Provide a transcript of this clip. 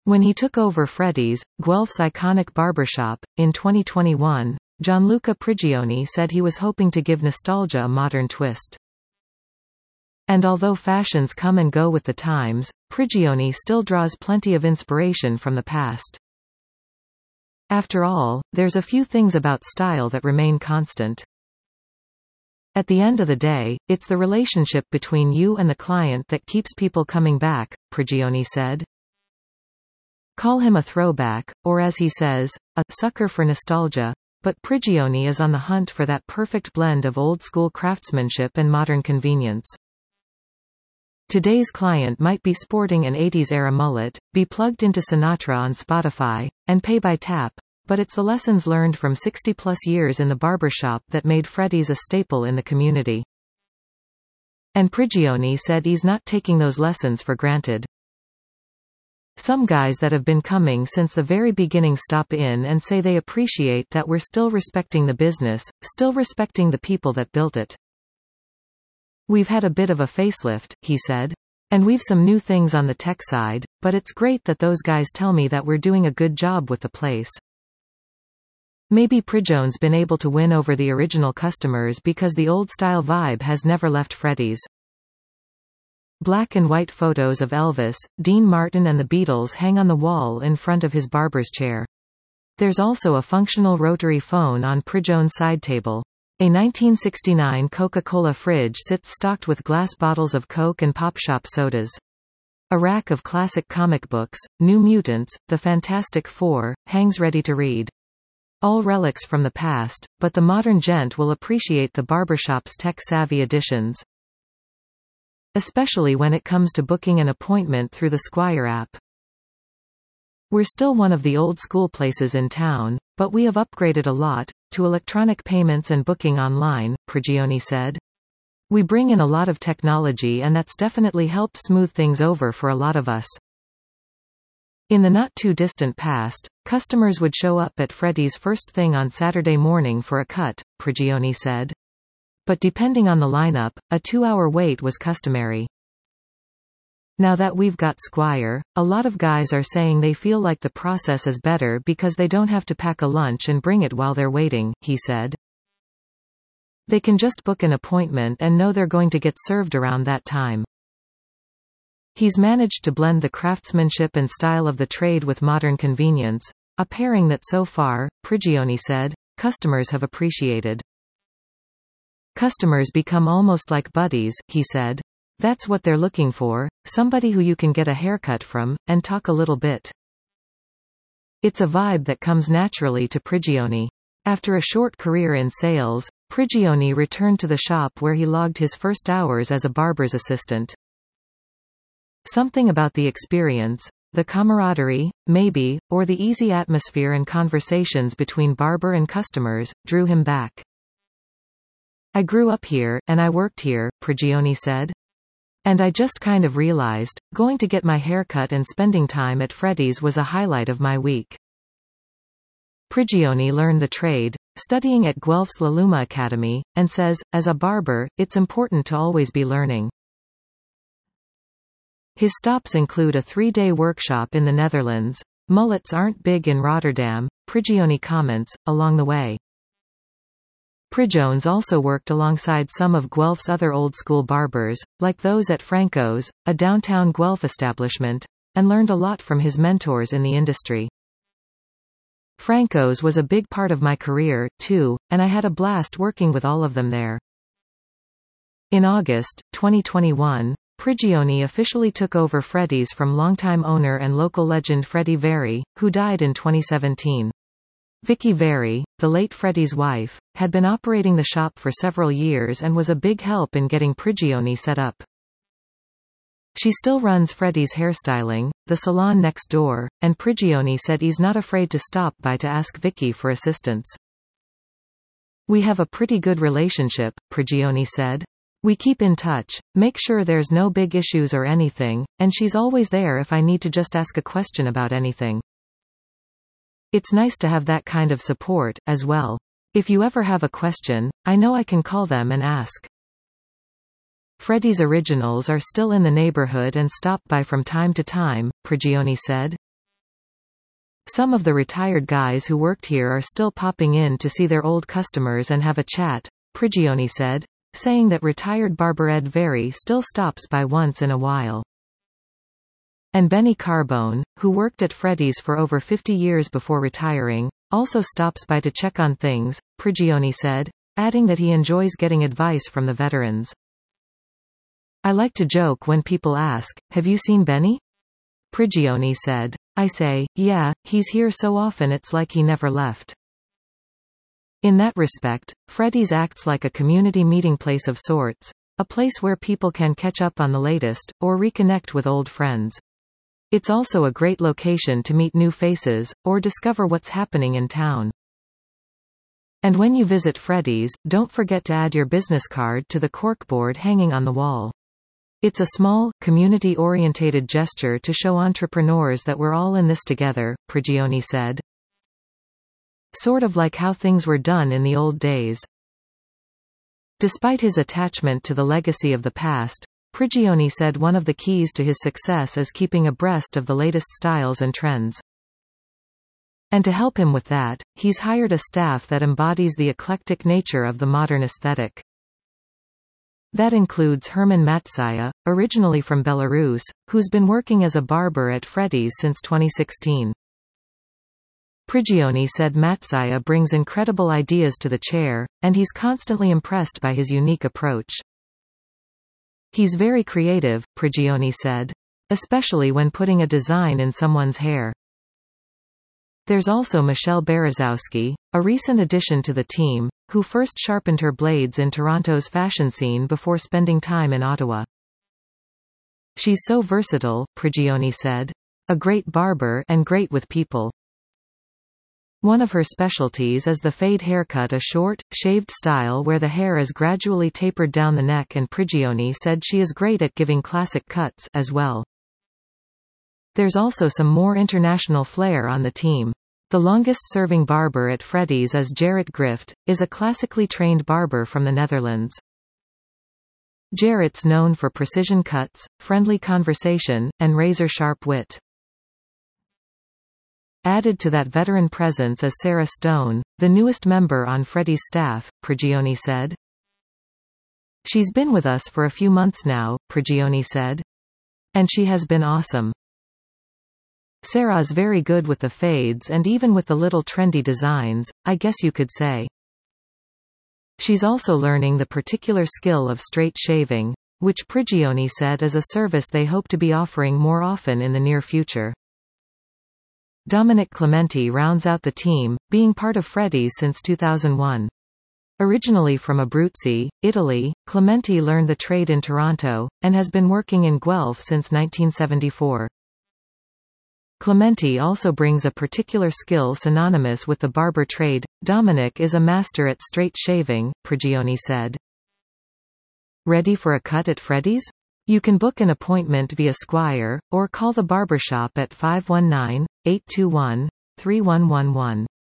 When he took over Freddy's, Guelph's iconic barbershop, in 2021, Gianluca Prigioni said he was hoping to give nostalgia a modern twist. And although fashions come and go with the times, Prigioni still draws plenty of inspiration from the past. After all, there's a few things about style that remain constant. At the end of the day, it's the relationship between you and the client that keeps people coming back, Prigioni said. Call him a throwback, or as he says, a sucker for nostalgia, but Prigioni is on the hunt for that perfect blend of old-school craftsmanship and modern convenience. Today's client might be sporting an 80s-era mullet, be plugged into Sinatra on Spotify, and pay by tap, but it's the lessons learned from 60-plus years in the barbershop that made Freddy's a staple in the community. And Prigioni said he's not taking those lessons for granted. Some guys that have been coming since the very beginning stop in and say they appreciate that we're still respecting the business, still respecting the people that built it. We've had a bit of a facelift, he said. And we've some new things on the tech side, but it's great that those guys tell me that we're doing a good job with the place. Maybe Prigione's been able to win over the original customers because the old-style vibe has never left Freddy's. Black and white photos of Elvis, Dean Martin and the Beatles hang on the wall in front of his barber's chair. There's also a functional rotary phone on Prigione's side table. A 1969 Coca-Cola fridge sits stocked with glass bottles of Coke and Pop Shop sodas. A rack of classic comic books, New Mutants, The Fantastic Four, hangs ready to read. All relics from the past, but the modern gent will appreciate the barbershop's tech-savvy additions. Especially when it comes to booking an appointment through the Squire app. We're still one of the old-school places in town, but we have upgraded a lot, to electronic payments and booking online, Prigioni said. We bring in a lot of technology and that's definitely helped smooth things over for a lot of us. In the not-too-distant past, customers would show up at Freddy's first thing on Saturday morning for a cut, Prigioni said. But depending on the lineup, a 2-hour wait was customary. Now that we've got Squire, a lot of guys are saying they feel like the process is better because they don't have to pack a lunch and bring it while they're waiting, he said. They can just book an appointment and know they're going to get served around that time. He's managed to blend the craftsmanship and style of the trade with modern convenience, a pairing that so far, Prigioni said, customers have appreciated. Customers become almost like buddies, he said. That's what they're looking for, somebody who you can get a haircut from, and talk a little bit. It's a vibe that comes naturally to Prigioni. After a short career in sales, Prigioni returned to the shop where he logged his first hours as a barber's assistant. Something about the experience, the camaraderie, maybe, or the easy atmosphere and conversations between barber and customers, drew him back. I grew up here, and I worked here, Prigioni said. And I just kind of realized, going to get my haircut and spending time at Freddy's was a highlight of my week. Prigioni learned the trade, studying at Guelph's La Luma Academy, and says, as a barber, it's important to always be learning. His stops include a 3-day workshop in the Netherlands. Mullets aren't big in Rotterdam, Prigioni comments, along the way. Prigione's also worked alongside some of Guelph's other old-school barbers, like those at Franco's, a downtown Guelph establishment, and learned a lot from his mentors in the industry. Franco's was a big part of my career, too, and I had a blast working with all of them there. In August 2021, Prigioni officially took over Freddy's from longtime owner and local legend Freddie Very, who died in 2017. Vicky Very, the late Freddy's wife, had been operating the shop for several years and was a big help in getting Prigioni set up. She still runs Freddy's hairstyling, the salon next door, and Prigioni said he's not afraid to stop by to ask Vicky for assistance. We have a pretty good relationship, Prigioni said. We keep in touch, make sure there's no big issues or anything, and she's always there if I need to just ask a question about anything. It's nice to have that kind of support, as well. If you ever have a question, I know I can call them and ask. Freddy's originals are still in the neighborhood and stop by from time to time, Prigioni said. Some of the retired guys who worked here are still popping in to see their old customers and have a chat, Prigioni said, saying that retired barber Ed Very still stops by once in a while. And Benny Carbone, who worked at Freddy's for over 50 years before retiring, also stops by to check on things, Prigioni said, adding that he enjoys getting advice from the veterans. I like to joke when people ask, "Have you seen Benny?" Prigioni said. I say, "Yeah, he's here so often it's like he never left." In that respect, Freddy's acts like a community meeting place of sorts, a place where people can catch up on the latest, or reconnect with old friends. It's also a great location to meet new faces, or discover what's happening in town. And when you visit Freddy's, don't forget to add your business card to the corkboard hanging on the wall. It's a small, community-orientated gesture to show entrepreneurs that we're all in this together, Prigioni said. Sort of like how things were done in the old days. Despite his attachment to the legacy of the past, Prigioni said one of the keys to his success is keeping abreast of the latest styles and trends. And to help him with that, he's hired a staff that embodies the eclectic nature of the modern aesthetic. That includes Herman Matsaya, originally from Belarus, who's been working as a barber at Freddy's since 2016. Prigioni said Matsaya brings incredible ideas to the chair, and he's constantly impressed by his unique approach. He's very creative, Prigioni said. Especially when putting a design in someone's hair. There's also Michelle Berezowski, a recent addition to the team, who first sharpened her blades in Toronto's fashion scene before spending time in Ottawa. She's so versatile, Prigioni said. A great barber and great with people. One of her specialties is the fade haircut, a short, shaved style where the hair is gradually tapered down the neck, and Prigioni said she is great at giving classic cuts as well. There's also some more international flair on the team. The longest-serving barber at Freddy's is Jarrett Grift, is a classically trained barber from the Netherlands. Jarrett's known for precision cuts, friendly conversation, and razor-sharp wit. Added to that veteran presence is Sarah Stone, the newest member on Freddy's staff, Prigioni said. She's been with us for a few months now, Prigioni said. And she has been awesome. Sarah's very good with the fades and even with the little trendy designs, I guess you could say. She's also learning the particular skill of straight shaving, which Prigioni said is a service they hope to be offering more often in the near future. Dominic Clementi rounds out the team, being part of Freddy's since 2001. Originally from Abruzzi, Italy, Clementi learned the trade in Toronto, and has been working in Guelph since 1974. Clementi also brings a particular skill synonymous with the barber trade. Dominic is a master at straight shaving, Prigioni said. Ready for a cut at Freddy's? You can book an appointment via Squire, or call the barbershop at 519-821-3111.